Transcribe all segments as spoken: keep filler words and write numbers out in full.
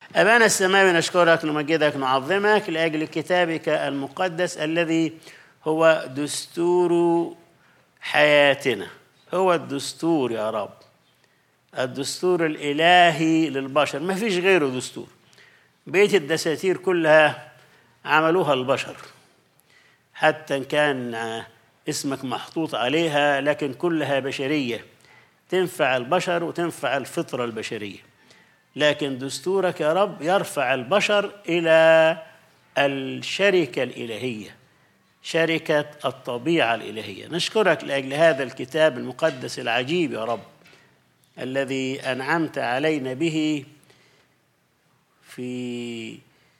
أبانا السماوي نشكرك نمجدك نعظمك لأجل كتابك المقدس الذي هو دستور حياتنا، هو الدستور يا رب، الدستور الإلهي للبشر، ما فيش غيره دستور. بقية الدساتير كلها عملوها البشر، حتى إن كان اسمك محطوط عليها، لكن كلها بشرية تنفع البشر وتنفع الفطرة البشرية. لكن دستورك يا رب يرفع البشر إلى الشركة الإلهية، شركة الطبيعة الإلهية. نشكرك لأجل هذا الكتاب المقدس العجيب يا رب، الذي أنعمت علينا به في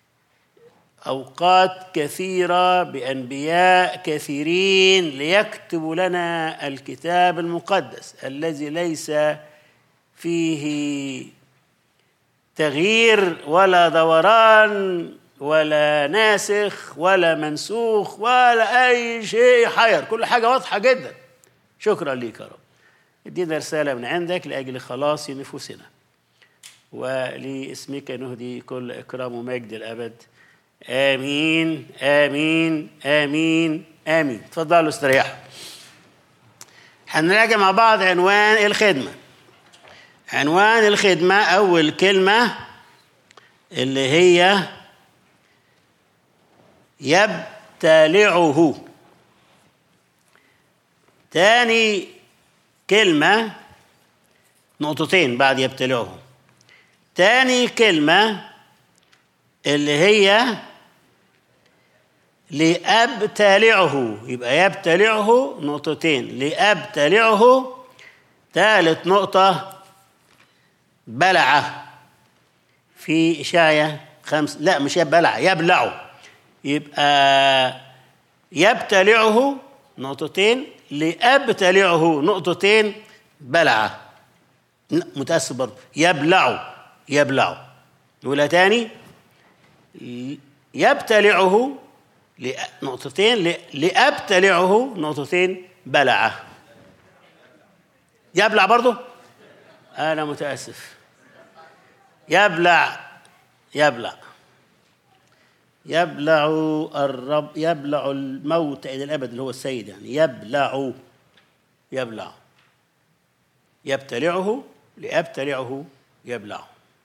أوقات كثيرة بأنبياء كثيرين ليكتبوا لنا الكتاب المقدس الذي ليس فيه تغيير ولا دوران ولا ناسخ ولا منسوخ ولا أي شيء حير، كل حاجة واضحة جدا. شكرا ليك يا رب. ادينا رسالة من عندك لأجل خلاص نفوسنا، ولاسمك نهدي كل إكرام ومجد الأبد. آمين آمين آمين آمين. تفضلوا استريحوا. هنراجع مع بعض عنوان الخدمة. عنوان الخدمة أول كلمة اللي هي يبتلعه. تاني كلمة نقطتين بعد يبتلعه. تاني كلمة اللي هي لأبتلعه، يبقى يبتلعه نقطتين، لأبتلعه. ثالث نقطة بلعه في إشعياء خمس، لا مش يبلع، يبلعه، يبقى يبتلعه نقطتين، لأبتلعه نقطتين، بلعه. متأسف برضه، يبلعه يبلعه. نقولها تاني، يبتلعه نقطتين، لأبتلعه نقطتين، بلعه. يبلع برضه، أنا متأسف. يبلع يبلع يبلع الرب، يبلع الموت إلى الأبد اللي هو السيد، يعني يبلع يبلع يبتلعه، لأبتلعه يبلعه.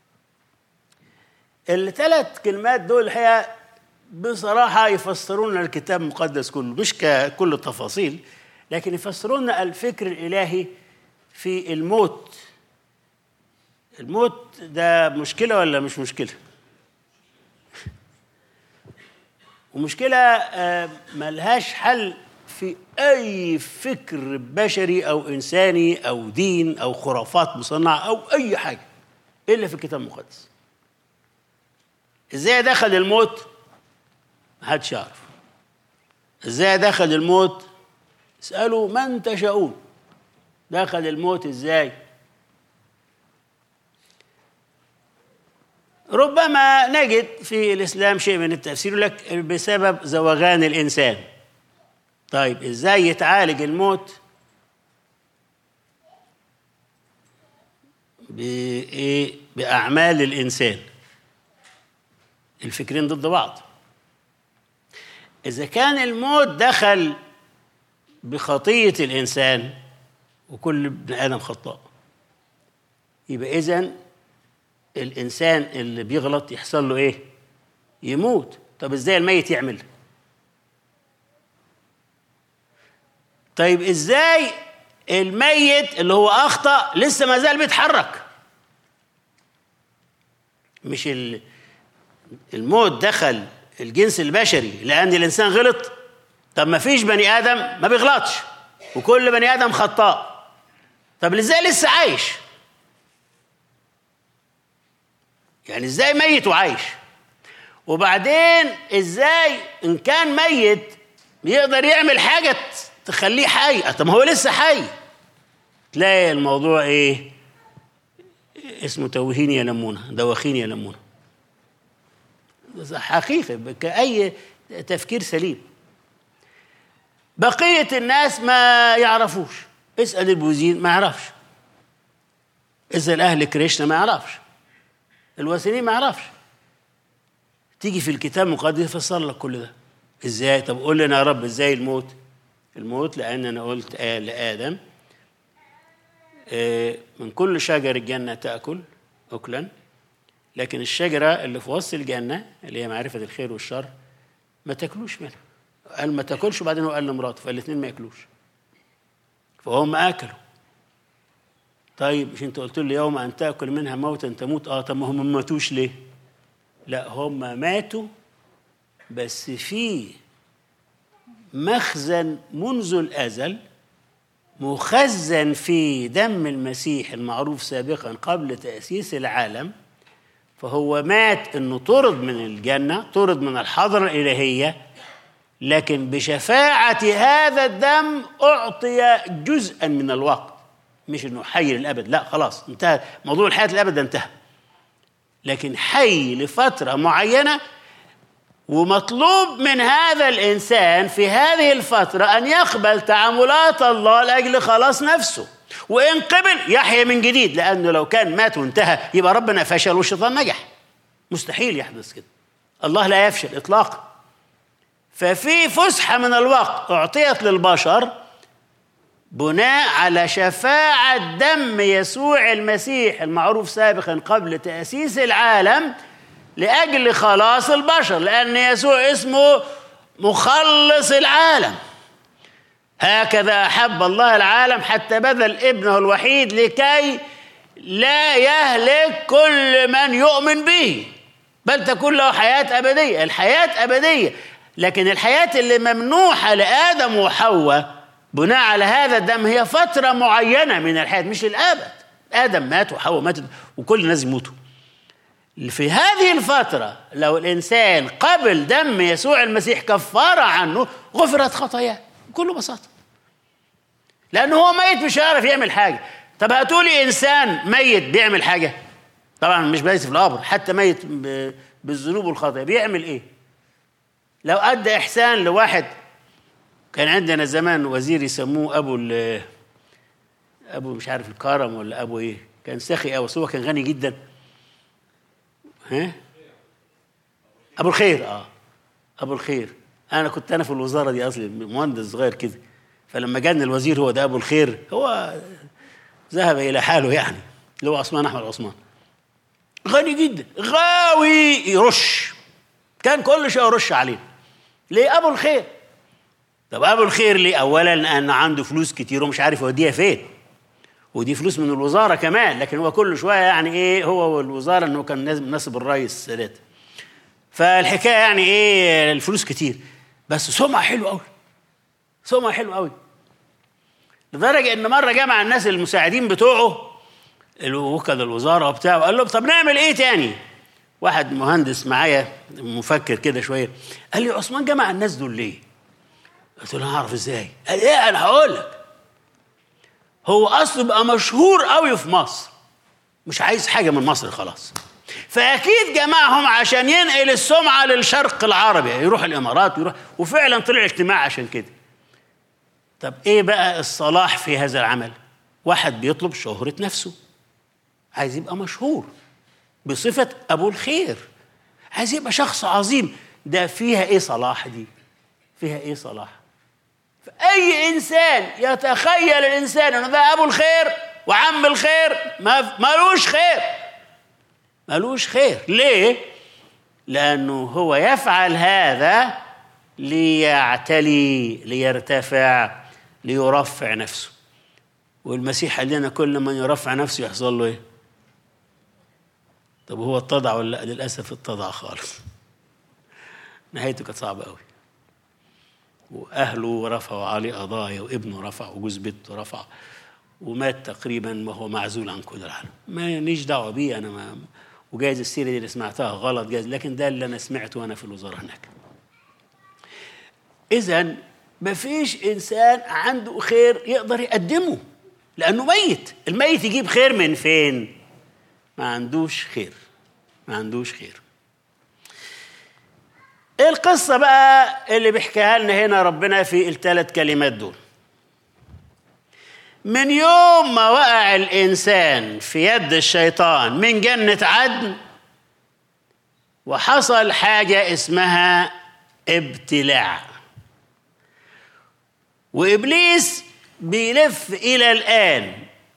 الثلاث كلمات دول الحقيقة بصراحة يفسرون الكتاب المقدس كله، مش ككل التفاصيل، لكن يفسرون الفكر الإلهي في الموت. الموت ده مشكلة ولا مش مشكلة؟ ومشكلة ملهاش حل في أي فكر بشري أو إنساني أو دين أو خرافات مصنعة أو أي حاجة إلا في الكتاب المقدس. إزاي دخل الموت؟ محدش يعرف. إزاي دخل الموت؟ اسألوا من تشاءون. دخل الموت إزاي؟ ربما نجد في الإسلام شيء من التفسير لك بسبب زوغان الإنسان. طيب إزاي يتعالج الموت؟ بإيه؟ بأعمال الإنسان. الفكرين ضد بعض. إذا كان الموت دخل بخطية الإنسان، وكل ابن آدم خطاء، يبقى إذن الإنسان اللي بيغلط يحصل له إيه؟ يموت. طب إزاي الميت يعمل؟ طيب إزاي الميت اللي هو أخطأ لسه ما زال بيتحرك؟ مش الموت دخل الجنس البشري لأن الإنسان غلط؟ طب ما فيش بني آدم ما بيغلطش، وكل بني آدم خطاء. طب إزاي لسه عايش؟ يعني إزاي ميت وعايش؟ وبعدين إزاي إن كان ميت يقدر يعمل حاجة تخليه حي؟ طب ما هو لسه حي. تلاقي الموضوع إيه؟ اسمه توهين يا لمونة، دواخين يا لمونة. حقيقة كأي تفكير سليم. بقية الناس ما يعرفوش. اسأل البوذيين ما يعرفش. اسأل أهل كريشنا ما يعرفش. الوثنيين ما يعرفش. تيجي في الكتاب المقدس يفسر لك كل ده. ازاي؟ طب قول لنا يا رب ازاي الموت؟ الموت لان انا قلت آه لادم آه من كل شجر الجنه تاكل اكلا، لكن الشجره اللي في وسط الجنه اللي هي معرفه الخير والشر ما تاكلوش منها. قال ما تاكلش، وبعدين هو قال لمراته، فالاثنين ما ياكلوش، فهم اكلوا. طيب مش انت قلت لي يوم ان تاكل منها موتا تموت؟ اه طب ما هم ما ماتوش ليه؟ لا هم ماتوا بس في مخزن منذ الازل مخزن في دم المسيح المعروف سابقا قبل تأسيس العالم، فهو مات انه طرد من الجنة، طرد من الحضرة الإلهية، لكن بشفاعة هذا الدم أعطي جزءا من الوقت، مش انه حي للأبد، لا خلاص انتهى موضوع الحياة للأبد، انتهى، لكن حي لفترة معينة. ومطلوب من هذا الإنسان في هذه الفترة أن يقبل تعاملات الله لأجل خلاص نفسه، وإن قبل يحيى من جديد، لأنه لو كان مات وانتهى يبقى ربنا فشل والشيطان نجح. مستحيل يحدث كده، الله لا يفشل إطلاقا. ففي فسحة من الوقت أعطيت للبشر بناء على شفاعة دم يسوع المسيح المعروف سابقا قبل تأسيس العالم لأجل خلاص البشر، لأن يسوع اسمه مخلص العالم. هكذا أحب الله العالم حتى بذل ابنه الوحيد لكي لا يهلك كل من يؤمن به بل تكون له حياة أبدية. الحياة أبدية، لكن الحياة اللي ممنوحة لآدم وحواء بناء على هذا الدم هي فترة معينة من الحياة، مش للأبد. آدم مات وحواء ماتت وكل الناس يموتوا. في هذه الفترة لو الإنسان قبل دم يسوع المسيح كفارة عنه غفرت خطاياه بكل بساطة، لأنه هو ميت مش هيعرف يعمل حاجة. طب هتقولي إنسان ميت بيعمل حاجة؟ طبعا مش ميت في القبر، حتى ميت بالذنوب والخطايا بيعمل إيه؟ لو أدى إحسان لواحد، كان عندنا زمان وزير يسموه أبو أبو مش عارف الكرم ولا أبو إيه، كان سخي أوي، هو كان غني جدا. ها؟ أبو الخير. آه أبو الخير. أنا كنت أنا في الوزارة دي أصلي مهندس صغير كده، فلما جاني الوزير هو ده أبو الخير، هو ذهب إلى حاله يعني، اللي هو عثمان أحمد عثمان، غني جدا غاوي يرش، كان كل شيء يرش عليه. ليه أبو الخير؟ طب أبو الخير ليه؟ أولا لأن عنده فلوس كتير ومش عارف يوديها فين، ودي فلوس من الوزارة كمان، لكن هو كل شوية يعني إيه، هو والوزارة إنه كان ناسب الرئيس السادات، فالحكاية يعني إيه الفلوس كتير، بس سمعة حلوة أوي، سمعة حلوة أوي، لدرجة إن مرة جمع الناس المساعدين بتوعه وكلاء الوزارة وبتاع، وقال لهم طب نعمل إيه تاني؟ واحد مهندس معايا مفكر كده شوية قال لي عثمان جمع الناس دول ليه؟ قلت له أنا أعرف إزاي؟ قال إيه؟ أنا هقول لك. هو أصله بقى مشهور قوي في مصر، مش عايز حاجة من مصر خلاص، فأكيد جمعهم عشان ينقل السمعة للشرق العربي، يروح الإمارات ويروح، وفعلا طلع اجتماع عشان كده. طب إيه بقى الصلاح في هذا العمل؟ واحد بيطلب شهرة نفسه، عايز يبقى مشهور بصفة أبو الخير، عايز يبقى شخص عظيم، ده فيها إيه صلاح دي؟ فيها إيه صلاح؟ فأي إنسان يتخيل الإنسان أنه ده أبو الخير وعم الخير ما مالوش خير، مالوش خير. ليه؟ لأنه هو يفعل هذا ليعتلي، ليرتفع، ليرفع نفسه. والمسيح قال لنا كل من يرفع نفسه يحصل له إيه؟ طب هو اتضع ولا لا؟ للأسف اتضع خالص، نهايته كانت صعبة قوي، وأهله رفعوا عليه قضايا، وابنه رفع، وجوز بنته رفع، ومات تقريبا وهو معزول عن كل العالم. ما ليش دعوة بيه أنا، ما وجايز السيرة دي اللي سمعتها غلط جايز، لكن ده اللي أنا سمعته وأنا في الوزارة هناك. إذن ما فيش إنسان عنده خير يقدر يقدمه لأنه ميت. الميت يجيب خير من فين؟ ما عندوش خير، ما عندوش خير. ايه القصة بقى اللي بيحكيها لنا هنا ربنا في الثلاث كلمات دول؟ من يوم ما وقع الإنسان في يد الشيطان من جنة عدن وحصل حاجة اسمها ابتلاع، وإبليس بيلف إلى الآن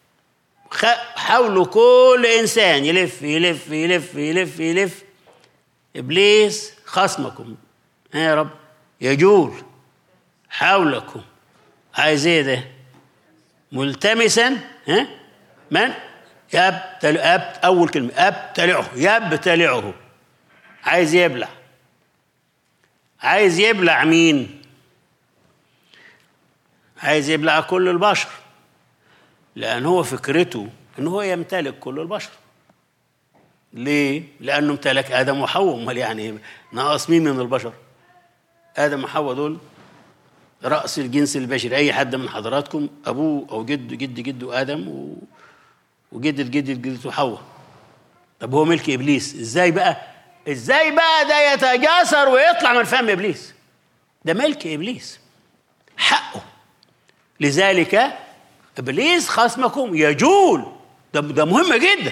حول كل إنسان، يلف يلف يلف يلف يلف. إبليس خصمكم يا رب يجول حولكم، عايز ايه ده؟ ملتمسا ها من يبتلع، أبت أول كلمة أبتلعه، يبتلعه، عايز يبلع. عايز يبلع مين؟ عايز يبلع كل البشر، لأن هو فكرته إن هو يمتلك كل البشر. ليه؟ لأنه امتلك آدم وحواء، امال يعني ناقص مين من البشر؟ آدم وحواء دول رأس الجنس البشري. أي حد من حضراتكم أبوه أو جده جد جده آدم و... وجدة جدة جدته حواء. طب هو ملك إبليس، إزاي بقى؟ إزاي بقى ده يتجاسر ويطلع من فم إبليس؟ ده ملك إبليس، حقه. لذلك إبليس خصمكم يجول. ده, ده مهم جدا.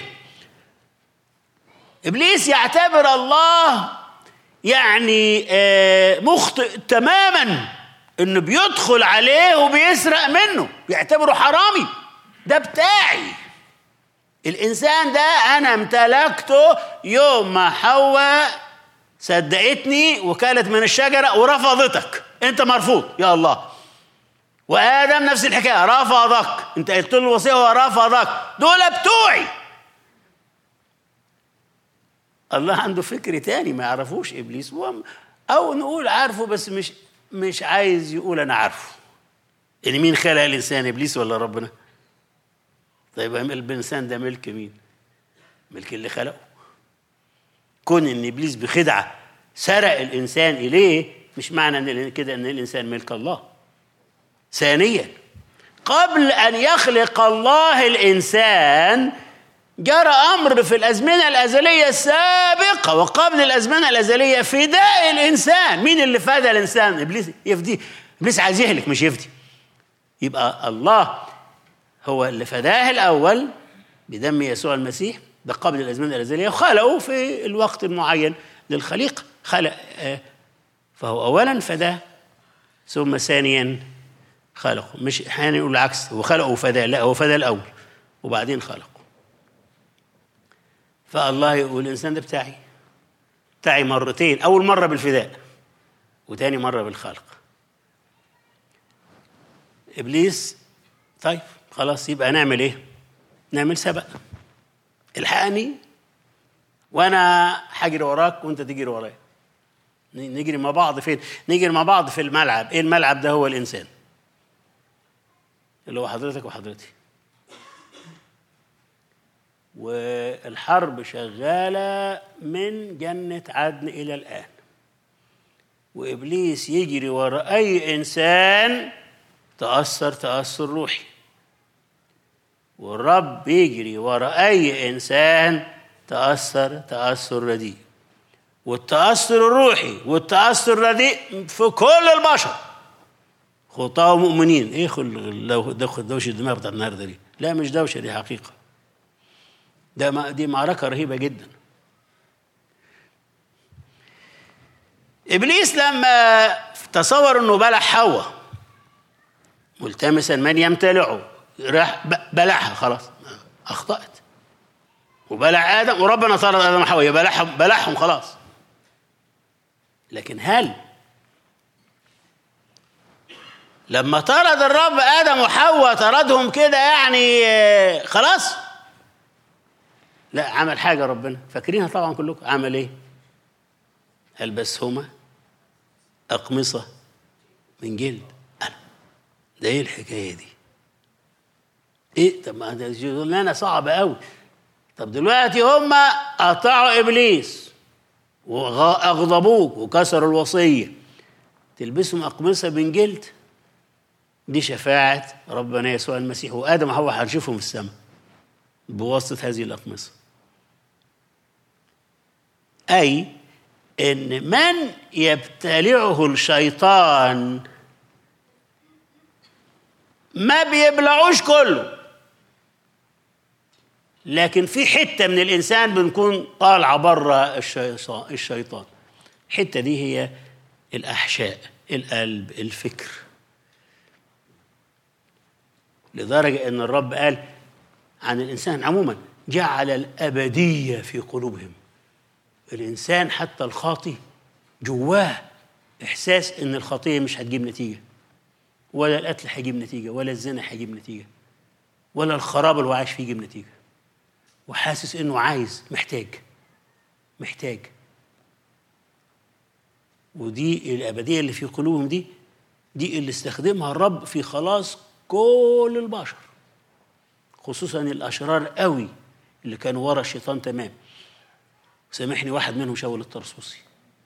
إبليس يعتبر الله يعني مخطئ تماما، إنه بيدخل عليه وبيسرق منه، بيعتبره حرامي. ده بتاعي الإنسان ده، أنا امتلكته يوم ما حواء صدقتني وكلت من الشجرة ورفضتك، أنت مرفوض يا الله. وآدم نفس الحكاية، رفضك، أنت قلت له الوصية ورفضك، دول بتوعي. الله عنده فكر تاني ما يعرفوش إبليس، أو نقول عارفه بس مش مش عايز يقول أنا عارفه. يعني مين خلق الإنسان، إبليس ولا ربنا؟ طيب الإنسان ده ملك مين؟ ملك اللي خلقه. كون إن إبليس بخدعة سرق الإنسان إليه مش معنى إن كده إن الإنسان ملك الله. ثانيا، قبل أن يخلق الله الإنسان جرى أمر في الأزمنة الأزلية السابقة وقبل الأزمنة الأزلية فداء الإنسان. مين اللي فدى الإنسان؟ إبليس. يفدي إبليس، عايز يهلك مش يفدي. يبقى الله هو اللي فداه الأول بدم يسوع المسيح، ده قبل الأزمنة الأزلية، وخلقه في الوقت المعين للخليقة. خلق، فهو أولا فداه ثم ثانيا خلقه. مش أحيانا يقول العكس، هو خلقه وفداه، لا، هو فداه الأول وبعدين خلقه. فالله يقول الإنسان ده بتاعي، بتاعي مرتين، أول مرة بالفداء وتاني مرة بالخلق. إبليس طيب خلاص، يبقى نعمل إيه؟ نعمل سبق، الحقني وأنا حجري وراك وأنت تجري ورايا، نجري مع بعض. فين؟ نجري مع بعض في الملعب. إيه الملعب ده؟ هو الإنسان اللي هو حضرتك وحضرتي. والحرب شغالة من جنة عدن إلى الآن، وإبليس يجري وراء أي إنسان تأثر تأثر روحي، والرب يجري وراء أي إنسان تأثر تأثر رديء. والتأثر الروحي والتأثر الرديء في كل البشر، خطاة ومؤمنين. إيه خل دوشة الدماغ بتاع النهارده دي؟ لا مش دوشة، دي حقيقة. ده دي معركة رهيبة جدا. إبليس لما تصور أنه بلع حواء ملتمسا من يمتلعه، راح بلعها، خلاص أخطأت. وبلع آدم، وربنا طرد آدم وحواء، بلعهم بلعهم خلاص. لكن هل لما طرد الرب آدم وحواء طردهم كده يعني خلاص؟ لا، عمل حاجة ربنا فاكرينها طبعا كلكم. عمل ايه؟ ألبسهما أقمصة من جلد. أنا ده ايه الحكاية دي؟ ايه؟ طب ما ده شغلانة صعبة قوي. طب دلوقتي هم قطعوا إبليس وأغضبوك وكسروا الوصية، تلبسهم أقمصة من جلد؟ دي شفاعة ربنا يسوع المسيح، وآدم وحواء هنشوفهم في السماء بواسطة هذه الأقمصة. أي إن من يبتلعه الشيطان ما بيبلعوش كله، لكن في حتة من الإنسان بنكون طالعة بره الشيطان. الحتة دي هي الأحشاء، القلب، الفكر. لدرجة أن الرب قال عن الإنسان عموما جعل الأبدية في قلوبهم. الإنسان حتى الخاطئ جواه إحساس أن الخطية مش هتجيب نتيجة، ولا القتل هيجيب نتيجة، ولا الزنا هيجيب نتيجة، ولا الخراب اللي هو عايش فيه يجيب نتيجة، وحاسس أنه عايز، محتاج محتاج ودي الأبدية اللي في قلوبهم دي دي اللي استخدمها الرب في خلاص كل البشر، خصوصا الأشرار قوي اللي كانوا ورا الشيطان تمام. سامحني، واحد منهم شاول الطرسوسي،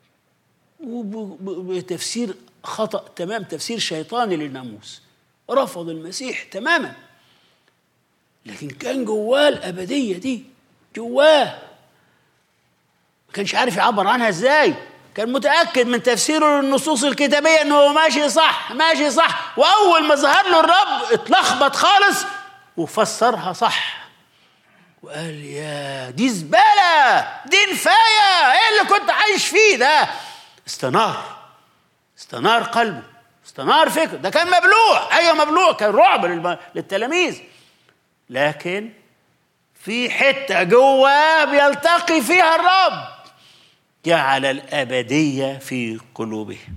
وبتفسير خطأ تمام، تفسير شيطاني للناموس، رفض المسيح تماما، لكن كان جواه الأبدية دي، جواه ما كانش عارف يعبر عنها ازاي. كان متأكد من تفسيره للنصوص الكتابية انه ماشي صح ماشي صح، واول ما ظهر له الرب اتلخبط خالص وفسرها صح، وقال يا دي زبالة، دي نفاية، ايه اللي كنت عايش فيه ده؟ استنار استنار قلبه، استنار فكره. ده كان مبلوع، ايوه مبلوع، كان رعب للتلاميذ، لكن في حتة جواه بيلتقي فيها الرب، جعل الأبدية في قلوبهم.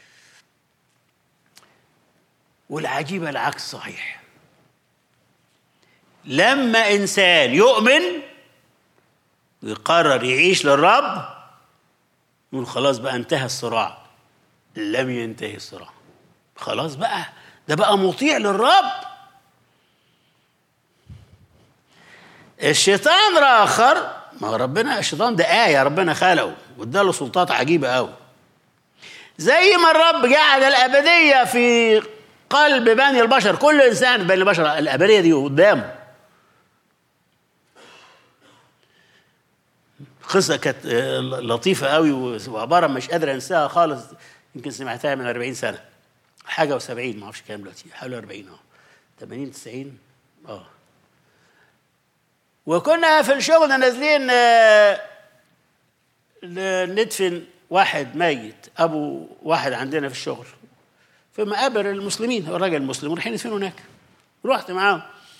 والعجيبة العكس صحيح، لما إنسان يؤمن ويقرر يعيش للرب يقول خلاص بقى انتهى الصراع. لم ينتهي الصراع، خلاص بقى ده بقى مطيع للرب. الشيطان راخر، ما ربنا الشيطان ده آية ربنا خلقه واداله سلطات عجيبة قوي. زي ما الرب جعل الأبدية في قلب بني البشر، كل إنسان بني البشر الأبدية دي قدامه. قصة كانت لطيفة قوي وعبارة مش قادر أنساها خالص، يمكن سمعتها من أربعين سنة حاجة وسبعين، ما أعرفش كام دلوقتي، حوالي أربعين اه ثمانين تسعين اه وكنا في الشغل نازلين ندفن واحد ميت، أبو واحد عندنا في الشغل في مقابر المسلمين، الراجل المسلم، ورايحين ندفنوا هناك. رحت معاهم،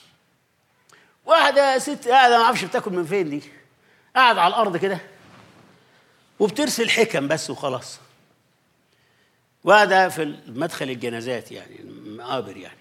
واحدة ست قاعدة ما أعرفش بتاكل من فين دي، قاعد على الأرض كده وبترسل حكم بس وخلاص، وقاعدة في مدخل الجنازات يعني المقابر يعني.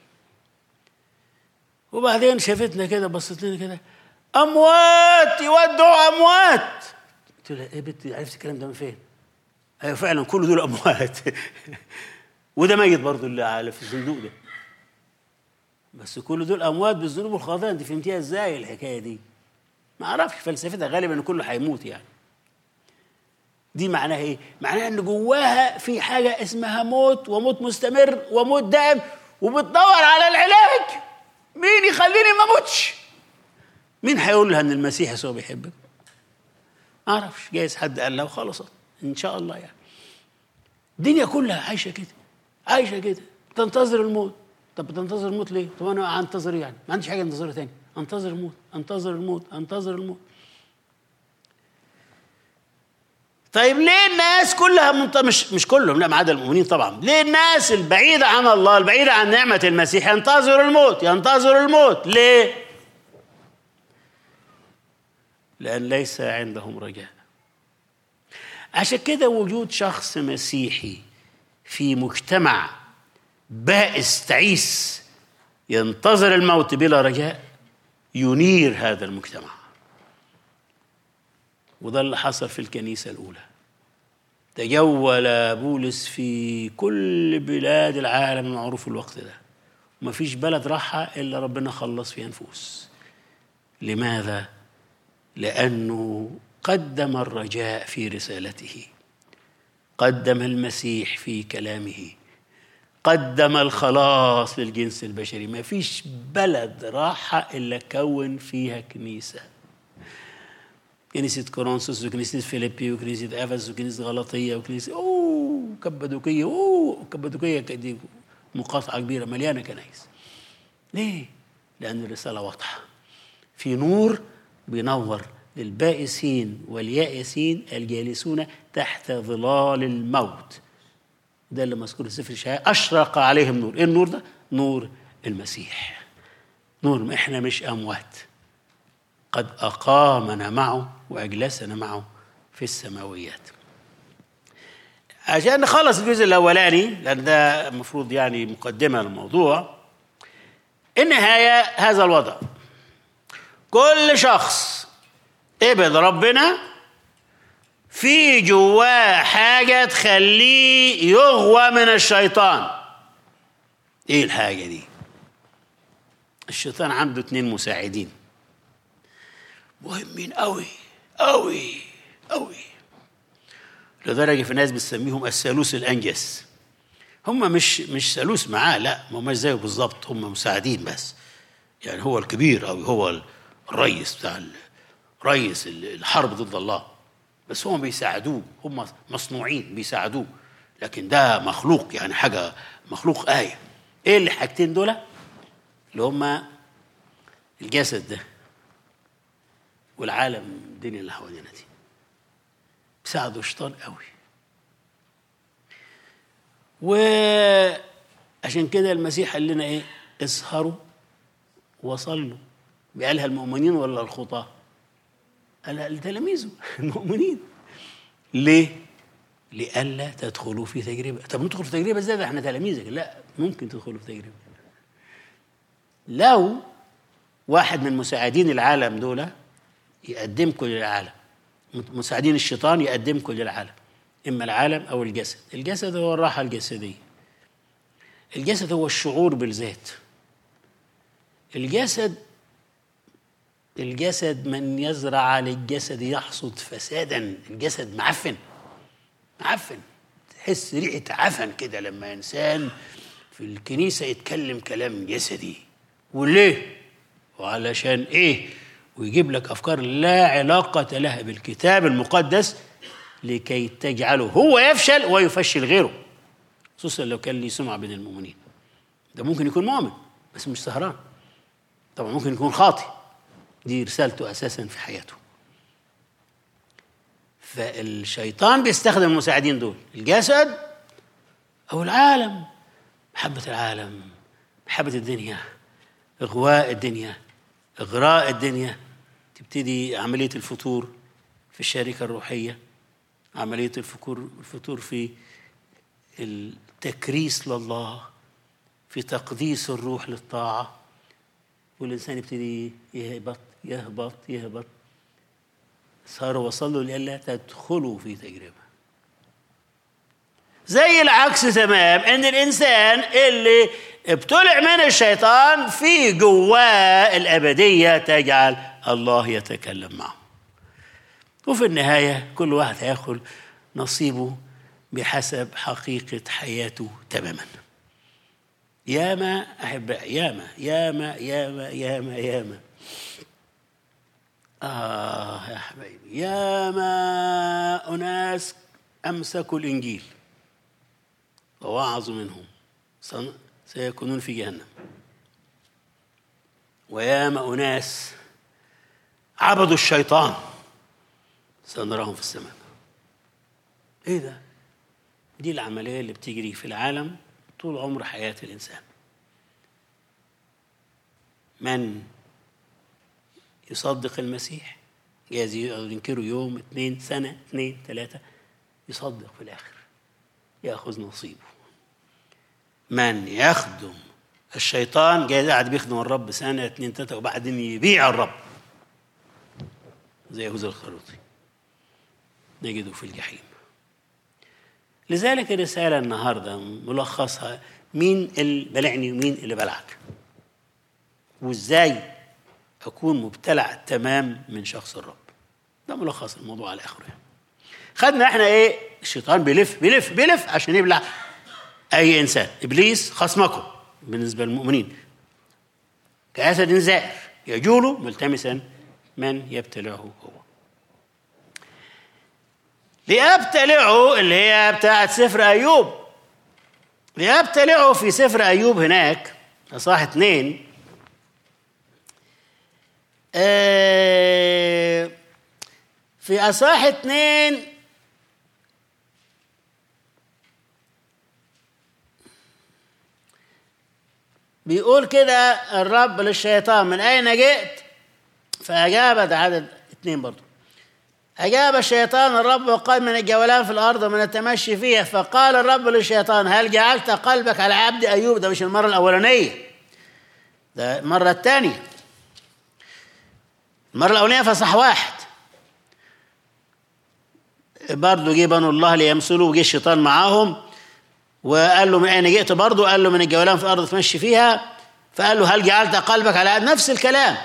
وبعدين شافتنا كده، بصت لنا كده، أموات يودعوا أموات. قلت لها إيه بنتي، عرفت الكلام ده من فين؟ أيوة فعلا كل دول أموات وده ميت برضو اللي على في الصندوق ده، بس كل دول أموات بالذنوب والخطايا. أنت فهمتيها إزاي الحكاية دي؟ ما أعرفش، فلسفتها غالبا إن كله هيموت يعني. دي معناها إيه؟ معناها إن جواها في حاجة اسمها موت، وموت مستمر وموت دائم، وبتدور على العلاج. مين يخليني ما أموتش؟ مين هيقول لها إن المسيح يسوع بيحبك؟ ما أعرفش، جايز حد قال لها وخلصت إن شاء الله يعني. الدنيا كلها عايشة كده، عايشة كده، تنتظر الموت. طب بتنتظر الموت ليه؟ طب أنا أنتظر يعني ما عنديش حاجة أنتظرها تاني، أنتظر الموت أنتظر الموت أنتظر الموت. طيب ليه الناس كلها منت... مش مش كلهم، لا ما عدا المؤمنين طبعا، ليه الناس البعيدة عن الله، البعيدة عن نعمة المسيح ينتظر الموت ينتظر الموت ليه؟ لأن ليس عندهم رجاء. عشان كده وجود شخص مسيحي في مجتمع بائس تعيس ينتظر الموت بلا رجاء ينير هذا المجتمع. وده اللي حصل في الكنيسة الأولى. تجول بولس في كل بلاد العالم المعروف الوقت ده، وما فيش بلد راحة إلا ربنا خلص فيها نفوس. لماذا؟ لأنه قدم الرجاء في رسالته، قدم المسيح في كلامه، قدم الخلاص للجنس البشري. ما فيش بلد راحة إلا كون فيها كنيسة. كنيسة كورنثوس وكنيسة فيليبي وكنيسة أفس وكنيسة غلطية وكنيسة أوه كبدوكية أوه كبدوكية دي مقاطعة كبيرة مليانة كنايس. ليه؟ لأن الرسالة واضحة، في نور بينور للبائسين واليائسين الجالسون تحت ظلال الموت. ده اللي مذكور في سفر إشعياء، أشرق عليهم نور. إيه النور ده؟ نور المسيح. نور، إحنا مش أموات، قد أقامنا معه وأجلسنا معه في السماويات. عشان نخلص الجزء الأولاني، لأن ده المفروض يعني مقدمة للموضوع، النهاية هذا الوضع: كل شخص قبل ربنا في جواه حاجة تخليه يغوى من الشيطان. ايه الحاجة دي؟ الشيطان عنده اتنين مساعدين مهمين قوي قوي قوي، لدرجة في الناس بتسميهم الثالوث الأنجس. هم مش مش ثالوث معاه، لا، ما هم زيه بالظبط، هم مساعدين بس. يعني هو الكبير أو هو الرئيس بتاع رئيس الحرب ضد الله، بس هم بيساعدوه، هم مصنوعين بيساعدوه، لكن ده مخلوق، يعني حاجة مخلوق آية. ايه اللي حاجتين دول اللي هم الجسد ده والعالم، الدنيا اللي حوالينا دي، بيساعدوا الشيطان قوي. وعشان كده المسيح قال لنا ايه؟ اسهروا وصلوا. قالها المؤمنين ولا الخطاة؟ قالها لتلاميذه المؤمنين. ليه؟ لئلا تدخلوا في تجربة. طب ندخل في تجربة ازاي؟ ده احنا تلاميذك. لا، ممكن تدخلوا في تجربة لو واحد من مساعدين العالم دول يقدمكم للعالم. مساعدين الشيطان يقدمكم للعالم، إما العالم أو الجسد. الجسد هو الراحة الجسدية، الجسد هو الشعور بالذات. الجسد الجسد من يزرع للجسد يحصد فسادا. الجسد معفن معفن، تحس ريحة عفن كده لما إنسان في الكنيسة يتكلم كلام جسدي. وليه؟ وعلشان إيه؟ ويجيب لك أفكار لا علاقة لها بالكتاب المقدس لكي تجعله هو يفشل ويفشل غيره، خصوصا لو كان لي سمعة بين المؤمنين. ده ممكن يكون مؤمن بس مش سهران، طبعا ممكن يكون خاطئ، دي رسالته أساسا في حياته. فالشيطان بيستخدم المساعدين دول، الجسد أو العالم، محبة العالم، محبة الدنيا، إغواء الدنيا، إغراء الدنيا. تبتدي عملية الفتور في الشركة الروحية، عملية الفكور الفتور في التكريس لله، في تقديس الروح للطاعة، والإنسان يبتدي يهبط يهبط يهبط. صاروا وصلوا لئلا تدخلوا في تجربة. زي العكس تمام، ان الانسان اللي ابتلع من الشيطان في جواه الابديه تجعل الله يتكلم معه، وفي النهايه كل واحد هياخد نصيبه بحسب حقيقه حياته تماما. ياما احبائي، ياما ياما ياما ياما ياما آه يا حبايبي، ياما أناس أمسكوا الإنجيل ووعظوا منهم سيكونون في جهنم، وياما أناس عبدوا الشيطان سنراهم في السماء. إيه ده؟ دي العملية اللي بتجري في العالم طول عمر حياة الإنسان. من يصدق المسيح جايز ينكره يوم، اثنين، سنة، اثنين، ثلاثة، يصدق في الآخر يأخذ نصيبه. من يخدم الشيطان جايز قاعد بيخدم الرب سنة، اثنين، ثلاثة، وبعدين يبيع الرب زي يهوذا الخروطي نجده في الجحيم. لذلك الرسالة النهاردة ملخصها مين اللي بلعني ومين اللي بلعك، وإزاي أكون مبتلع تمام من شخص الرب. ده ملخص الموضوع على آخره. خدنا احنا ايه؟ الشيطان بيلف بيلف بيلف عشان يبلع أي إنسان. إبليس خصمكم بالنسبة للمؤمنين كأسد زائر يجول ملتمسا من يبتلعه هو. ليبتلعه اللي هي بتاعت سفر أيوب، ليبتلعه في سفر أيوب هناك أصحاح اثنين آه في أصحاح اتنين بيقول كده الرب للشيطان: من أين جئت؟ فأجاب، ده عدد اتنين برضو، أجاب الشيطان الرب وقال: من الجولان في الأرض ومن التمشي فيها. فقال الرب للشيطان: هل جعلت قلبك على عبد أيوب؟ ده مش المرة الأولانية، ده المرة الثانية. المرة الأولانية في صح واحد برضو جه بنو الله ليمثلوا، وجه الشيطان معاهم وقال له: من أين جئت؟ برضو قال له: من الجولان في الأرض تمشي فيها. فقال له: هل جعلت قلبك على عبد؟ نفس الكلام.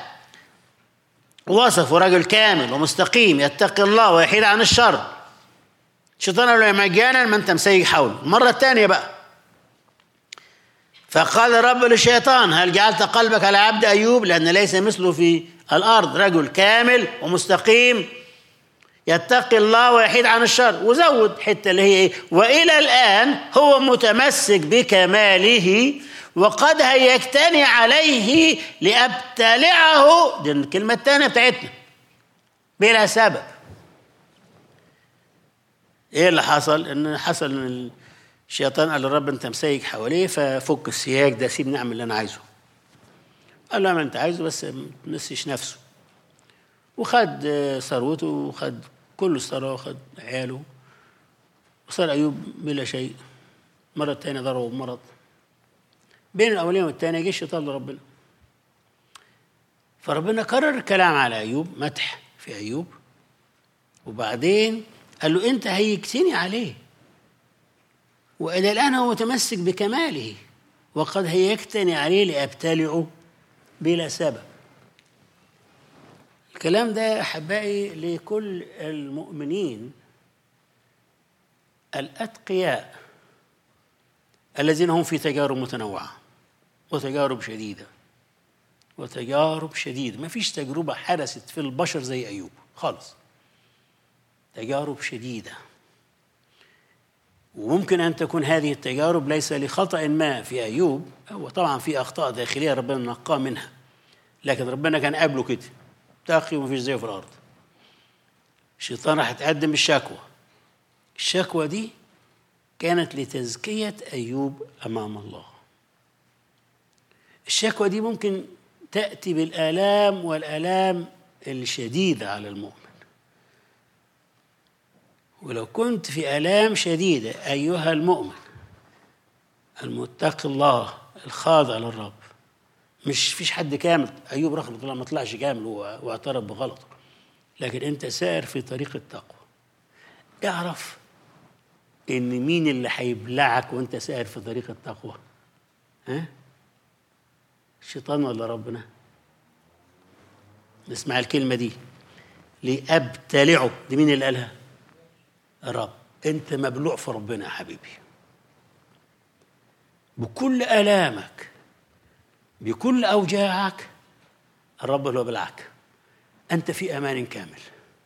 وصفه رجل كامل ومستقيم يتقي الله ويحيد عن الشر. الشيطان قال له: مجانا ما انت مسيج حوله. المرة الثانية بقى فقال الرب للشيطان: هل جعلت قلبك على عبد أيوب؟ لأن ليس مثله في الأرض، رجل كامل ومستقيم يتقي الله ويحيد عن الشر. وزود حتة اللي هي ايه: وإلى الآن هو متمسك بكماله وقد هيجتني عليه لأبتلعه. دي الكلمة الثانية بتاعتنا، بلا سبب. ايه اللي حصل؟ ان حصل ان الشيطان قال للرب: انت مسيج حواليه، ففك السياج ده، سيبني اعمل اللي انا عايزه. قال له: اعمل اللي انت عايزه بس ما تمسش نفسه. وخد ثروته وخد كل الثروه وخد عياله، وصار ايوب بلا شيء. مرة الثانية ضربه بمرض. بين الأولين والثانية جه الشيطان لربنا، فربنا كرر الكلام على أيوب، مدح في أيوب، وبعدين قال له: أنت هيجتني عليه، وإلى الآن هو متمسك بكماله وقد هيجتني عليه لأبتلعه بلا سبب. الكلام ده أحبائي لكل المؤمنين الأتقياء الذين هم في تجارب متنوعة وتجارب شديدة وتجارب شديدة. ما فيش تجربة حدثت في البشر زي أيوب خالص، تجارب شديدة. وممكن أن تكون هذه التجارب ليس لخطأ ما في أيوب، هو طبعا في أخطاء داخلية ربنا نقاه منها، لكن ربنا كان قابله كده تقي ومفيش زيه في الأرض. الشيطان راح يتقدم بالشكوى. الشكوى دي كانت لتزكية أيوب أمام الله. الشكوى دي ممكن تأتي بالآلام والآلام الشديدة على المؤمن. ولو كنت في آلام شديدة أيها المؤمن المتقي الله الخاضع للرب، مش فيش حد كامل. أيوب رغم الله ما طلعش كامل واعترف بغلطه، لكن أنت سائر في طريق التقوى. اعرف إن مين اللي هيبلعك وأنت سائر في طريق التقوى؟ ها؟ الشيطان ولا ربنا؟ نسمع الكلمة دي: لأبتلعه. دي مين اللي قالها؟ الرب. أنت مبلوع في ربنا يا حبيبي، بكل آلامك بكل أوجاعك الرب اللي هو بلعك. أنت في أمان كامل،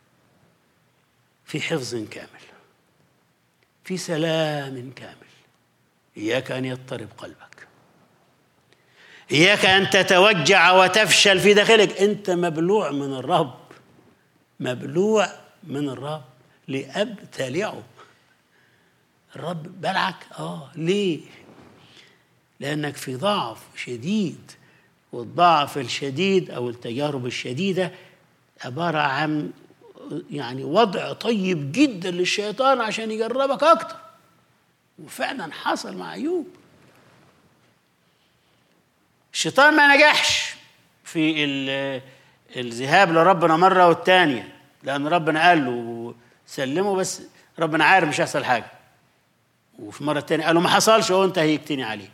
في حفظ كامل، في سلام كامل. إياك أن يضطرب قلبك، إياك أن تتوجع وتفشل في داخلك. أنت مبلوع من الرب، مبلوع من الرب. لأبتلعه. الرب بلعك. آه ليه؟ لأنك في ضعف شديد، والضعف الشديد أو التجارب الشديدة عبارة عن يعني وضع طيب جدا للشيطان عشان يجربك أكتر. وفعلا حصل مع أيوب. الشيطان ما نجحش في الذهاب لربنا مرة والتانية، لأن ربنا قال له سلمه، بس ربنا عارف مش هيحصل حاجة. وفي مرة التانية قال له ما حصلش، هو أنت هيجتني عليه.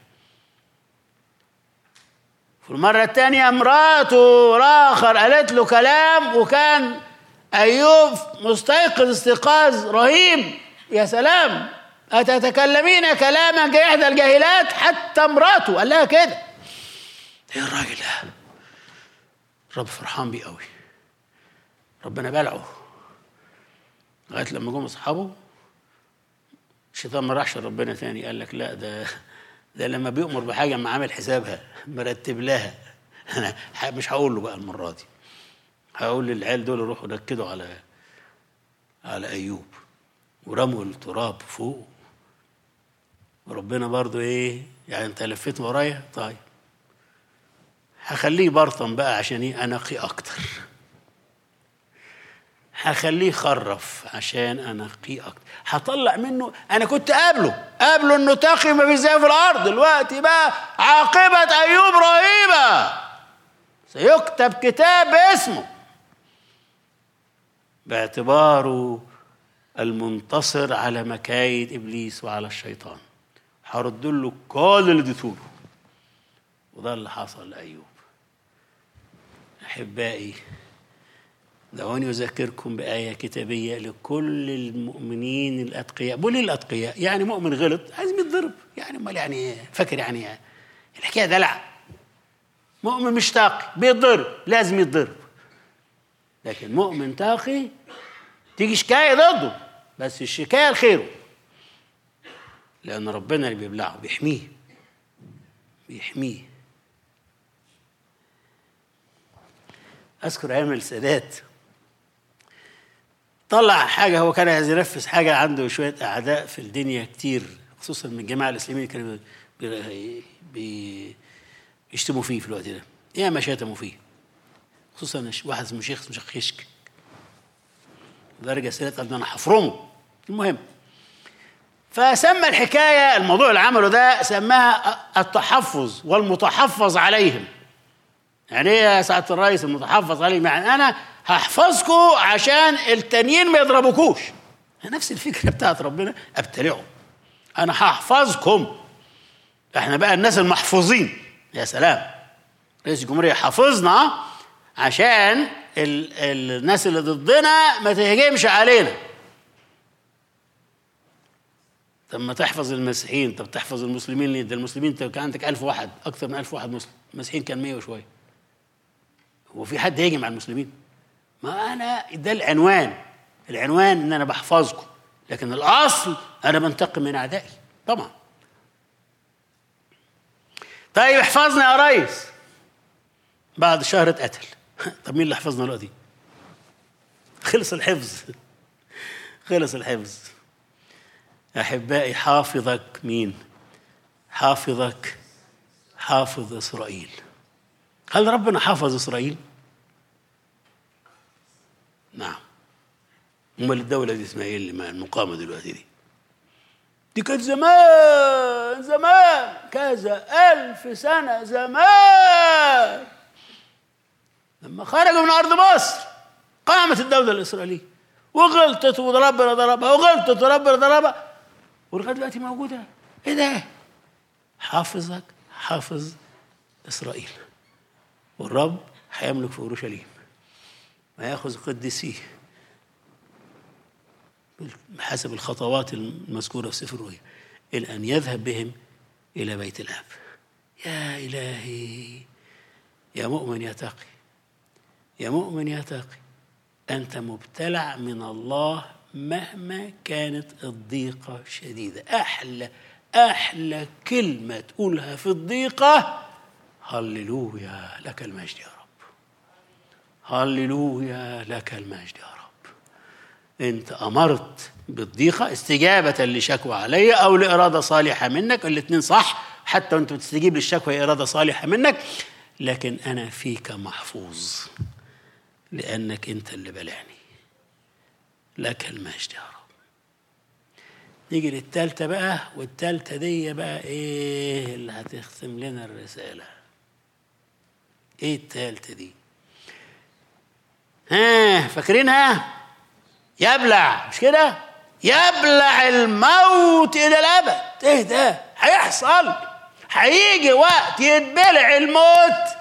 في المرة التانية امراته راخر قالت له كلام، وكان أيوب مستيقظ استيقاظ رهيب. يا سلام، أتتكلمين كلاما كإحدى الجاهلات؟ حتى امراته قال لها كده. ايه الراجل ده؟ رب فرحان بيه قوي، ربنا بلعه. لغايه لما جم اصحابه الشيطان ما راحش لربنا تاني، قال لك لا، ده ده لما بيؤمر بحاجه ما عامل حسابها، مرتب لها. انا مش هقول له بقى المره دي. هقول للعيال دول روحوا نكدوا على على أيوب ورموا التراب فوق، وربنا برضو ايه يعني انت لفيت ورايا، طيب هخليه برطم بقى عشان ايه انقي اكتر، هخليه خرف عشان انقيه اكتر، هطلع منه. انا كنت قابله قابله انه تقي ما ازاي في الارض، دلوقتي بقى عاقبة ايوب رهيبة، سيكتب كتاب باسمه باعتباره المنتصر على مكايد ابليس وعلى الشيطان، هرد له كل اللي اديته له. وده اللي حصل لايوب. احبائي دعوني اذكركم بايه كتابيه لكل المؤمنين الاتقياء. بقول لي الاتقياء يعني مؤمن غلط لازم يتضرب، يعني امال يعني فاكر يعني, يعني الحكايه دلع؟ مؤمن مش تاقي بيتضرب لازم يتضرب، لكن مؤمن تاقي تيجي شكايه ضده بس الشكايه لخيره، لأن ربنا اللي بيبلعه بيحميه بيحميه. أذكر أيام السادات طلع حاجة، هو كان عايز ينفذ حاجة، عنده شوية أعداء في الدنيا كتير خصوصا من الجماعة الإسلامية كانوا بي بي بيشتموا فيه في الوقت ده، يا ما شتموا فيه، خصوصا واحد اسمه شيخ اسمه شيخ خشك، درجة سيرت قال أنا هفرمه. المهم فسمى الحكاية الموضوع اللي عمله ده سماها التحفظ والمتحفظ عليهم. يعني ايه يا سعادة الرئيس المتحفظ عليهم؟ يعني انا هحفظكم عشان التانيين ما يضربوكوش. نفس الفكرة بتاعت ربنا، ابتلعهم انا هحفظكم، احنا بقى الناس المحفوظين. يا سلام، رئيس الجمهورية حافظنا عشان ال الناس اللي ضدنا ما تهجمش علينا. طب ما تحفظ المسيحيين، طب تحفظ المسلمين ليه؟ ده المسلمين انت كان عندك ألف واحد، أكثر من ألف واحد مسلم، المسيحيين كان مية وشوية. هو في حد هيجي مع المسلمين؟ ما أنا ده العنوان، العنوان إن أنا بحفظكم، لكن الأصل أنا بنتقم من أعدائي طبعا. طيب احفظنا يا ريس، بعد شهر اتقتل. طب مين اللي حفظنا دلوقتي؟ خلص الحفظ خلص الحفظ. أحبائي حافظك مين؟ حافظك حافظ إسرائيل. هل ربنا حافظ إسرائيل؟ نعم. أمال الدولة دي اسمها إيه اللي ما المقامة دلوقتي دي؟ دي كانت زمان زمان كذا ألف سنة زمان، لما خرجوا من أرض مصر قامت الدولة الإسرائيلية، وغلطت وربنا ضربها، وغلطت وربنا ضربها، ولغايه دلوقتي موجوده. ايه ده؟ حافظك حافظ اسرائيل. والرب هيملك في اورشليم وياخذ قديسيه بحسب الخطوات المذكوره في سفر الرؤيا الى ان يذهب بهم الى بيت الاب. يا الهي، يا مؤمن يا تقي، يا مؤمن يا تقي، انت مبتلع من الله مهما كانت الضيقة شديدة. أحلى أحلى كلمة تقولها في الضيقة هللويا لك المجد يا رب، هللويا لك المجد يا رب. أنت أمرت بالضيقة استجابة لشكوى علي أو لإرادة صالحة منك، الاثنين صح، حتى وأنت بتستجيب للشكوى إرادة صالحة منك، لكن أنا فيك محفوظ لأنك أنت اللي بلعني، لك المجد يا رب. نيجي للتالتة بقى، والتالتة دي بقى ايه اللي هتختم لنا الرسالة؟ ايه التالتة دي؟ ها فاكرينها؟ يبلع، مش كده؟ يبلع الموت إلى الأبد. ايه ده؟ هيحصل، هيجي وقت يتبلع الموت.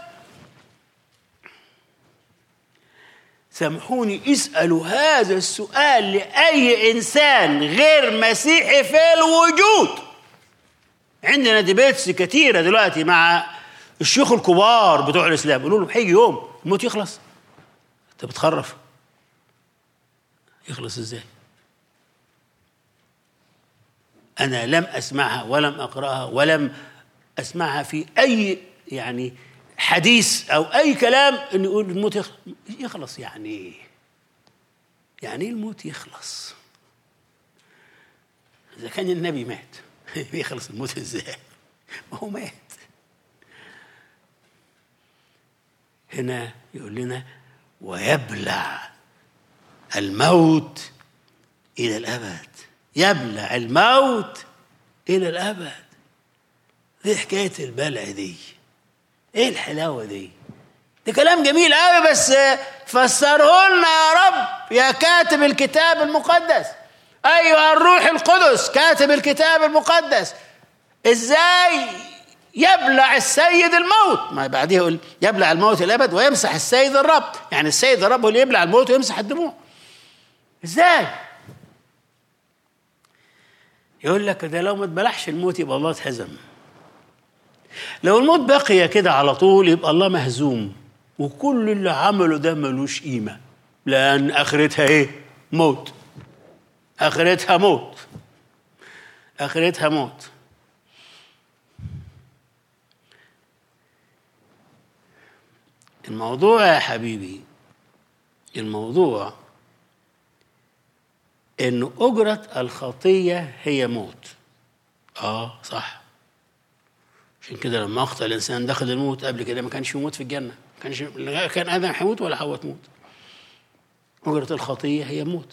سامحوني اسألوا هذا السؤال لأي إنسان غير مسيحي في الوجود. عندنا ديبيتس كثيرة دلوقتي مع الشيوخ الكبار بتوع الإسلام، يقولوا له هيجي يوم الموت يخلص. أنت بتخرف، يخلص إزاي؟ أنا لم أسمعها ولم أقرأها ولم أسمعها في أي يعني حديث أو أي كلام إنه يقول الموت يخلص. يخلص يعني إيه؟ يعني إيه الموت يخلص؟ إذا كان النبي مات يخلص الموت إزاي؟ ما هو مات. هنا يقول لنا ويبلع الموت إلى الأبد. يبلع الموت إلى الأبد. دي حكاية البلع دي، إيه الحلاوة دي؟ ده كلام جميل قوي، بس فسره لنا يا رب يا كاتب الكتاب المقدس، أيها الروح القدس كاتب الكتاب المقدس. إزاي يبلع السيد الموت؟ ما بعديه يقول يبلع الموت الأبد ويمسح السيد الرب، يعني السيد الرب هو اللي يبلع الموت ويمسح الدموع. إزاي؟ يقول لك ده لو ما تبلعش الموت يبقى الله اتهزم. لو الموت بقي كده على طول يبقى الله مهزوم، وكل اللي عمله ده ملوش قيمة، لأن آخرتها إيه؟ موت. آخرتها موت. آخرتها موت. الموضوع يا حبيبي، الموضوع إنه أجرة الخطية هي موت. آه صح. عشان كده لما أخطأ الإنسان دخل الموت، قبل كده ما كانش يموت في الجنة، ما كانش كان آدم هيموت ولا حواء تموت. أجرة الخطية هي موت.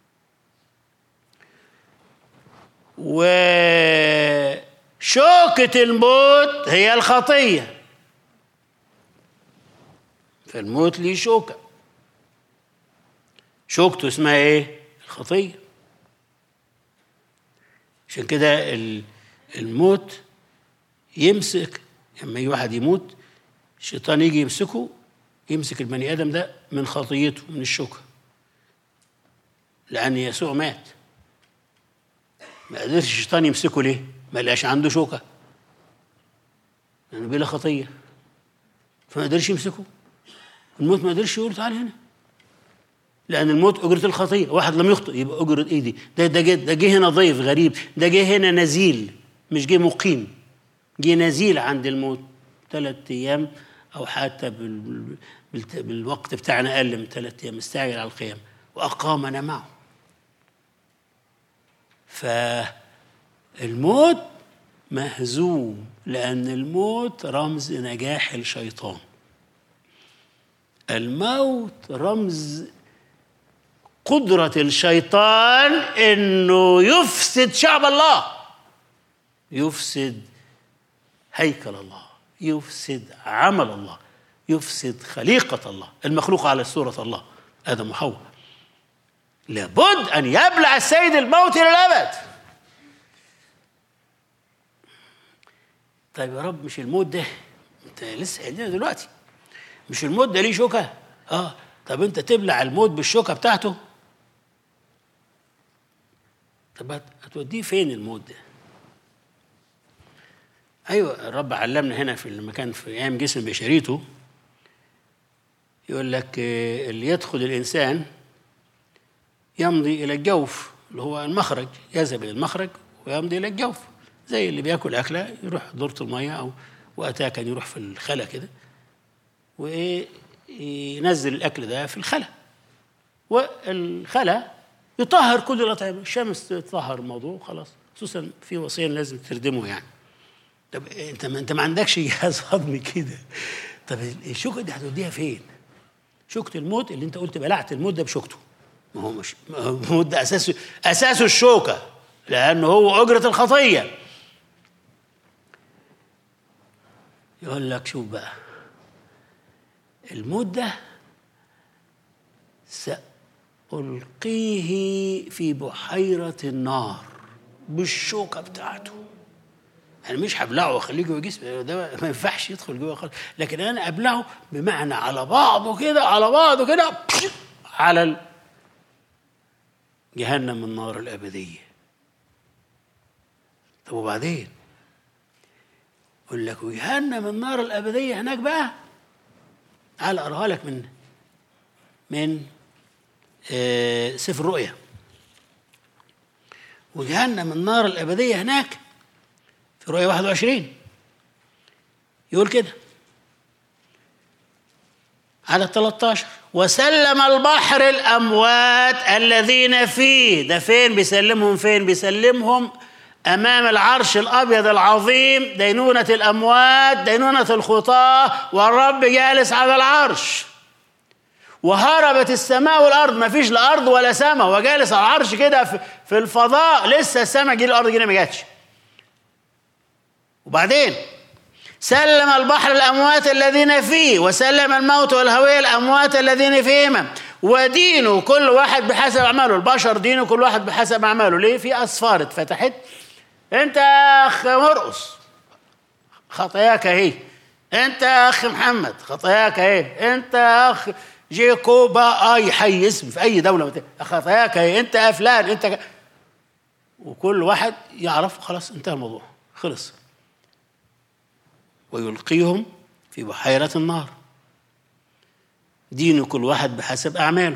وشوكة الموت هي الخطية. فالموت ليه شوكة، شوكته اسمها ايه؟ الخطية. عشان كده الموت يمسك، لما اي واحد يموت الشيطان يجي يمسكه، يمسك البني ادم ده من خطيته، من الشوكة، لأن يسوع مات. ما قدرش الشيطان يمسكه ليه؟ ما لقاش عنده شوكة، لأنه بلا خطية، فما قدرش يمسكه. الموت ما قدرش يقول تعال هنا، لأن الموت أجرة الخطية. واحد لم يخطئ يبقى أجرة إيه دي؟ ده ده جه ده جه هنا ضيف غريب، ده جه هنا نزيل، مش جه مقيم، جه نزيل عند الموت ثلاث أيام، أو حتى بال... بالوقت بتاعنا أقل من ثلاث أيام، مستعجل على القيام، وأقامنا معه. فالموت مهزوم، لأن الموت رمز نجاح الشيطان. الموت رمز قدرة الشيطان إنه يفسد شعب الله، يفسد هيكل الله، يفسد عمل الله، يفسد خليقة الله المخلوقة على صورة الله، آدم وحواء. لابد أن يبلع السيد الموت إلى الأبد. طيب يا رب، مش الموت ده انت لسه قايلين دلوقتي مش الموت ده ليه شوكة؟ اه طب انت تبلع الموت بالشوكة بتاعته؟ طب هتوديه فين الموت ده؟ ايوه الرب علمنا هنا في المكان في ايام جسم بشريته، يقول لك اللي يدخل الانسان يمضي الى الجوف اللي هو المخرج، يذهب الى المخرج ويمضي الى الجوف، زي اللي بياكل اكله يروح دورة الميه، او وقتها كان يروح في الخلا كده وينزل الاكل ده في الخلا، والخلا يطهر كل الاطعمه، الشمس تطهر الموضوع خلاص، خصوصا في وصيه لازم تردمه يعني. طب انت ما انت ما عندكش جهاز هضمي كده، طب الشوكه دي هتوديها فين؟ شوكه الموت اللي انت قلت بلعت الموت ده بشوكته، ما هو مش الموت ده اساسه اساسه الشوكه، لانه هو اجره الخطيه. يقول لك شوف بقى، الموت ده سألقيه في بحيرة النار بالشوكة بتاعته. أنا مش هبلعه وأخليه جوه جسمي، ده ما ينفعش يدخل جوه خالص، لكن أنا أبلعه بمعنى على بعضه كده، على بعضه كده على جهنم النار الأبدية. طب وبعدين؟ يقول لك وجهنم النار الأبدية هناك بقى، تعال أقراها لك من من آه سفر الرؤيا. وجهنم النار الأبدية هناك في رؤيا واحد وعشرين يقول كده: على ثلاثة عشر وسلم البحر الأموات الذين فيه. ده فين بيسلمهم؟ فين بيسلمهم؟ أمام العرش الأبيض العظيم، دينونة الأموات، دينونة الخطاة، والرب جالس على العرش. وهربت السماء والأرض، ما فيش لا أرض ولا سماء، وجالس على العرش كده في الفضاء، لسه السماء جه الأرض جه ما جاتش. وبعدين سلم البحر الأموات الذين فيه، وسلم الموت والهوية الأموات الذين فيهما، ودينه كل واحد بحسب أعماله. البشر دينه كل واحد بحسب أعماله. ليه؟ في أسفار اتفتحت. أنت أخ مرقس خطاياك أهي، أنت أخ محمد خطاياك أهي، أنت أخ جيكوبا أي حي اسم في أي دولة خطاياك أهي، أنت فلان، أنت ك... وكل واحد يعرف. خلاص انتهى الموضوع، خلص. ويلقيهم في بحيرة النار، دين كل واحد بحسب أعماله.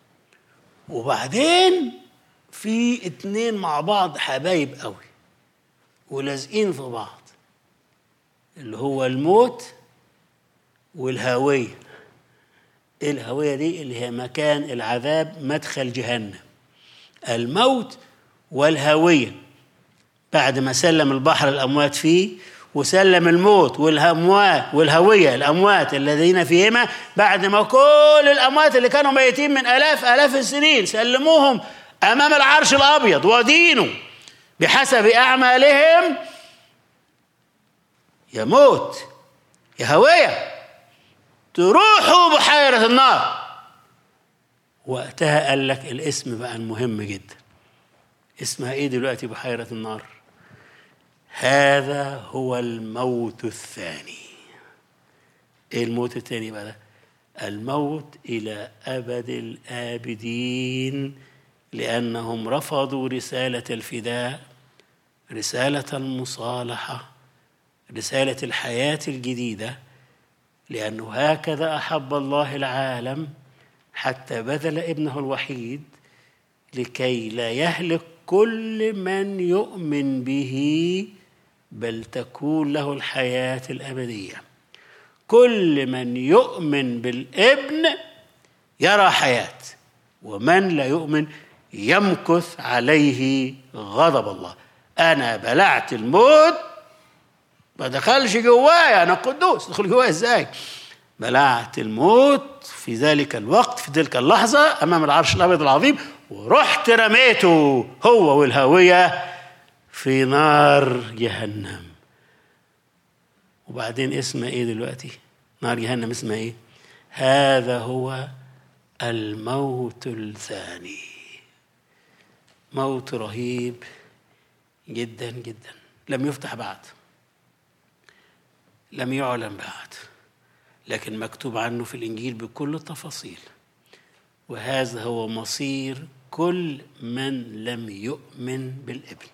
وبعدين في اتنين مع بعض حبايب قوي ولازقين في بعض، اللي هو الموت والهاوية. ايه الهاوية دي؟ اللي هي مكان العذاب، مدخل جهنم. الموت والهاوية. بعد ما سلم البحر الأموات فيه، وسلم الموت والأموات والهوية الأموات الذين فيهما، بعد ما كل الأموات اللي كانوا ميتين من آلاف آلاف السنين سلموهم أمام العرش الأبيض ودينه بحسب أعمالهم، يا موت يا هوية تروحوا بحيرة النار. وقتها قال لك الاسم بقى المهم جدا. اسمها ايه دلوقتي بحيرة النار؟ هذا هو الموت الثاني. ايه الموت الثاني بقى ده؟ الموت إلى أبد الآبدين، لأنهم رفضوا رسالة الفداء، رسالة المصالحة، رسالة الحياة الجديدة. لأنه هكذا أحب الله العالم حتى بذل ابنه الوحيد، لكي لا يهلك كل من يؤمن به، بل تكون له الحياة الأبدية. كل من يؤمن بالابن يرى حياة، ومن لا يؤمن يمكث عليه غضب الله. أنا بلعت الموت، ما دخلش جوايا، أنا قدوس، دخل جوايا إزاي؟ بلعت الموت في ذلك الوقت، في تلك اللحظة أمام العرش الأبيض العظيم، ورحت رميته هو والهاوية في نار جهنم. وبعدين اسمها ايه دلوقتي؟ نار جهنم اسمها ايه؟ هذا هو الموت الثاني. موت رهيب جدا جدا، لم يفتح بعد، لم يعلن بعد، لكن مكتوب عنه في الإنجيل بكل التفاصيل. وهذا هو مصير كل من لم يؤمن بالابن.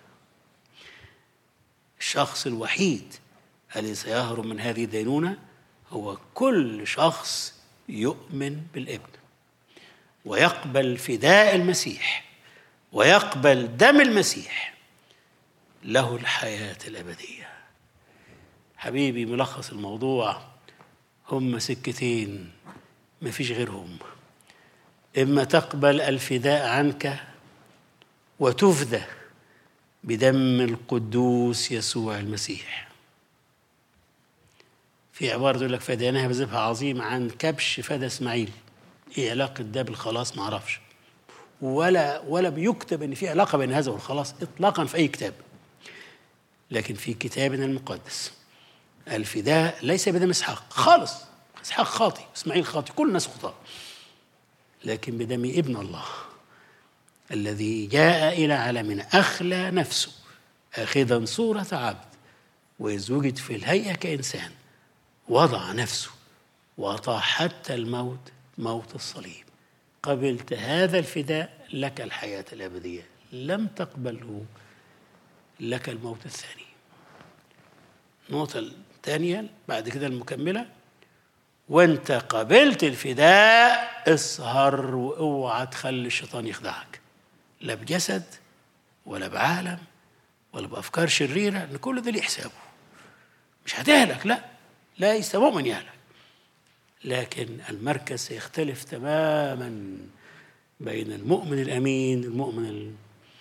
الشخص الوحيد الذي سيهرب من هذه الدينونة هو كل شخص يؤمن بالابن ويقبل فداء المسيح ويقبل دم المسيح، له الحياة الأبدية. حبيبي، ملخص الموضوع هم سكتين ما فيش غيرهم. إما تقبل الفداء عنك وتفدى بدم القدوس يسوع المسيح. في عبارة تقول لك فديناها بذبح عظيم عن كبش فدى إسماعيل. إيه علاقة ده بالخلاص؟ ما أعرفش، ولا ولا بيكتب إن في علاقة بين هذا والخلاص إطلاقا في أي كتاب. لكن في كتابنا المقدس الفداء ليس بدم إسحاق خالص. إسحاق خاطي، إسماعيل خاطي، كل الناس خطاة، لكن بدم ابن الله الذي جاء إلى عالمنا، أخلى نفسه أخذا صورة عبد، وإذ وجد في الهيئة كإنسان وضع نفسه وأطاع حتى الموت، موت الصليب. قبلت هذا الفداء، لك الحياة الأبدية. لم تقبله، لك الموت الثاني. النقطة الثانية بعد كده المكملة: وانت قبلت الفداء اسهر واوعى تخلي الشيطان يخدعك، لا بجسد ولا بعالم ولا بأفكار شريرة، ان كل ده ليه حسابه. مش هتهلك، لا لا يستمع من يهلك، لكن المركز سيختلف تماما بين المؤمن الأمين والمؤمن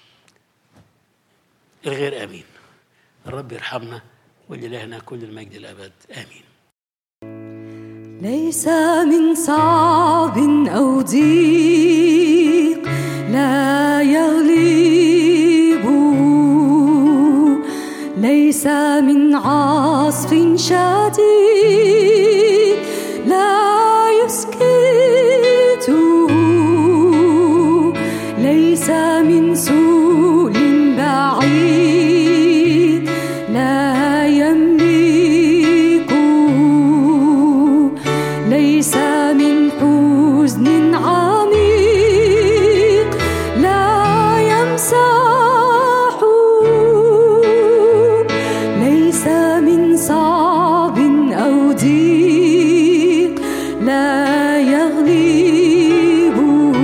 الغير أمين. الرب يرحمنا ولإلهنا كل المجد الأبد، آمين. ليس من صعب أو ضيق لا يغلب، ليس من عاصف شديد لا يسكته، ليس من سوء بعيد لا يملكه، ليس من حزن عميق لا يمسحه، ليس من صعب أو ضيق لا يغلبه،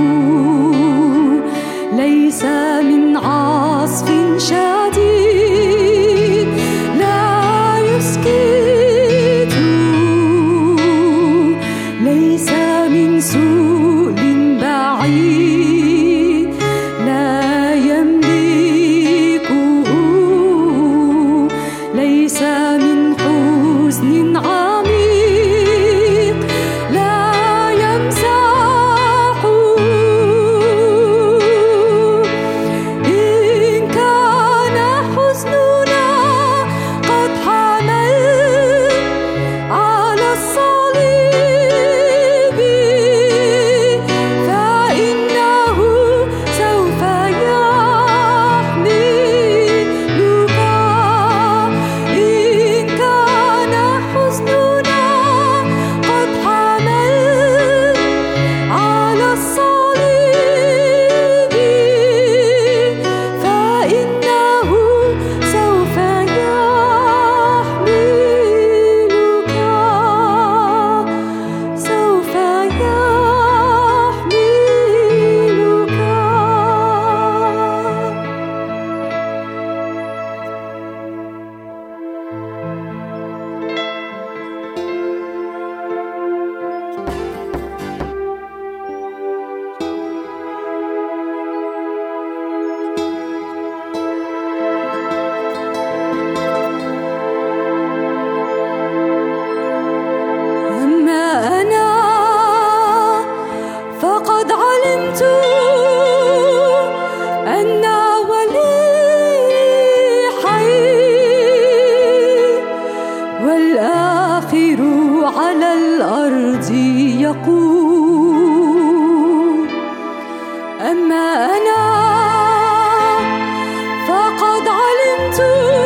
ليس من عاصف شديد لا يسكته، ليس من سوء بعيد لا يملكه، ليس من حزن عميق لا يمسحه. إن كان حزننا قد حمل على الصليب، فإنه سوف يحملك. إن كان حزننا قد حمل على الصليب، فإنه سوف يحملك، سوف أما أنا فقد علمت أن ولي حي، والآخر على الأرض يقول. أما أنا فقد علمت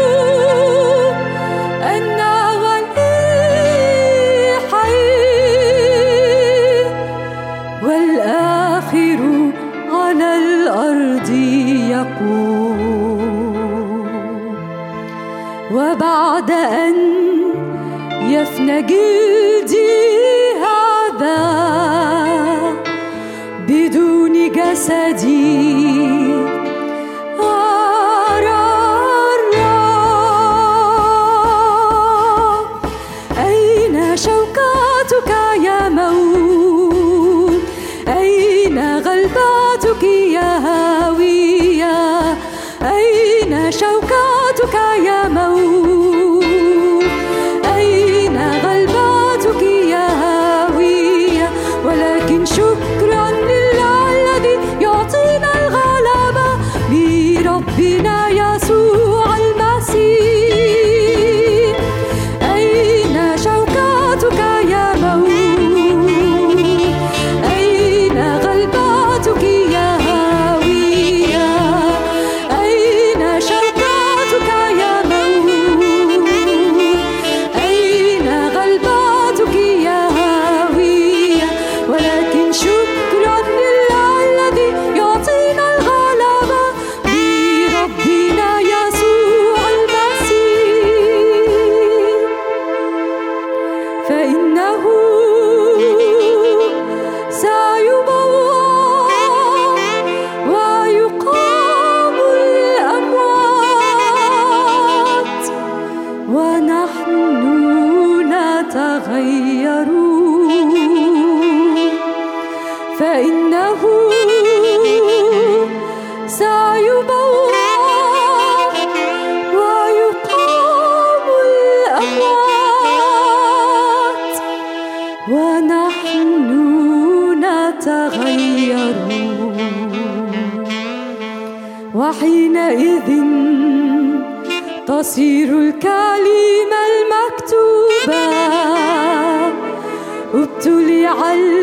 أن ولي حي، والآخر على الأرض يقول. وبعد أن يفنى جلدي هذا بدون جسدي، أرى الرب. أين شوكتك يا موت؟ أين غلبتك يا هاوية؟ أين شوكتك يا موت؟ أين غلبتك يا هاوية؟ ولكن شكرا لله الذي يعطينا الغلبة بربنا يسوع المسيح. أين شوكتك يا موت؟ أين غلبتك يا هاوية؟ أين شوكتك يا موت؟ تصير الكلمة المكتوبة ابتلع